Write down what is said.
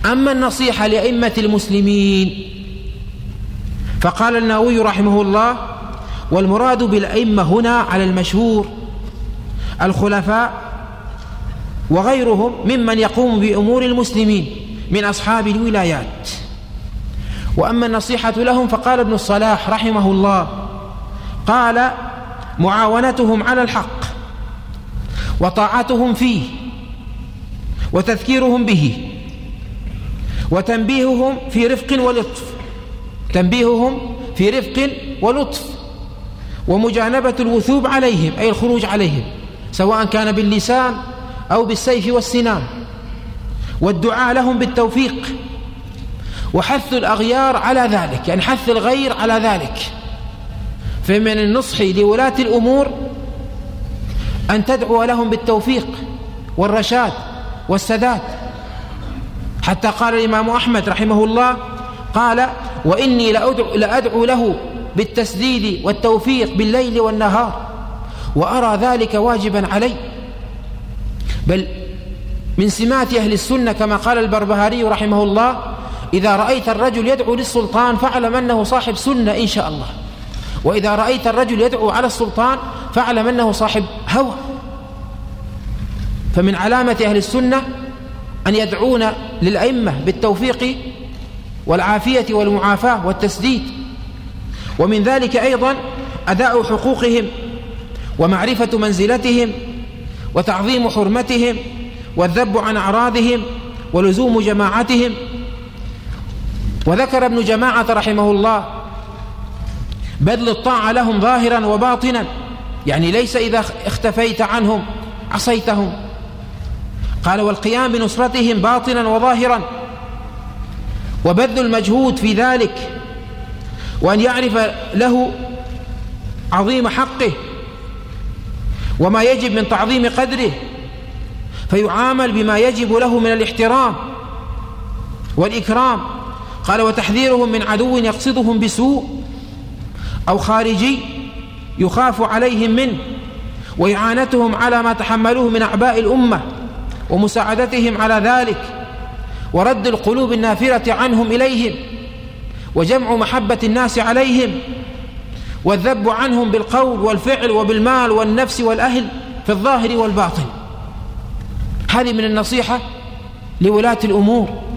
أما النصيحة لأئمة المسلمين فقال النووي رحمه الله: والمراد بالأئمة هنا على المشهور الخلفاء وغيرهم ممن يقوم بأمور المسلمين من أصحاب الولايات. وأما النصيحة لهم فقال ابن الصلاح رحمه الله: قال: معاونتهم على الحق وطاعتهم فيه وتذكيرهم به وتنبيههم في رفق ولطف، تنبيههم في رفق ولطف، ومجانبة الوثوب عليهم أي الخروج عليهم سواء كان باللسان أو بالسيف والسنان، والدعاء لهم بالتوفيق، وحث الأغيار على ذلك، يعني حث الغير على ذلك. فمن النصح لولاة الأمور أن تدعو لهم بالتوفيق والرشاد والسداد، حتى قال الإمام أحمد رحمه الله قال: وإني لأدعو له بالتسديد والتوفيق بالليل والنهار وأرى ذلك واجبا علي. بل من سمات أهل السنة كما قال البربهاري رحمه الله: إذا رأيت الرجل يدعو للسلطان فاعلم أنه صاحب سنة إن شاء الله، وإذا رأيت الرجل يدعو على السلطان فاعلم أنه صاحب هوى. فمن علامة أهل السنة أن يدعون للأئمة بالتوفيق والعافية والمعافاة والتسديد. ومن ذلك أيضا أداء حقوقهم ومعرفة منزلتهم وتعظيم حرمتهم والذب عن أعراضهم ولزوم جماعتهم. وذكر ابن جماعة رحمه الله بذل الطاعة لهم ظاهرا وباطنا، يعني ليس إذا اختفيت عنهم عصيتهم. قال: والقيام بنصرتهم باطنا وظاهرا، وبذل المجهود في ذلك، وأن يعرف له عظيم حقه وما يجب من تعظيم قدره فيعامل بما يجب له من الاحترام والإكرام. قال: وتحذيرهم من عدو يقصدهم بسوء أو خارجي يخاف عليهم منه، وإعانتهم على ما تحملوه من أعباء الأمة ومساعدتهم على ذلك، ورد القلوب النافرة عنهم إليهم، وجمع محبة الناس عليهم، والذب عنهم بالقول والفعل وبالمال والنفس والأهل في الظاهر والباطن. هذه من النصيحة لولاة الأمور.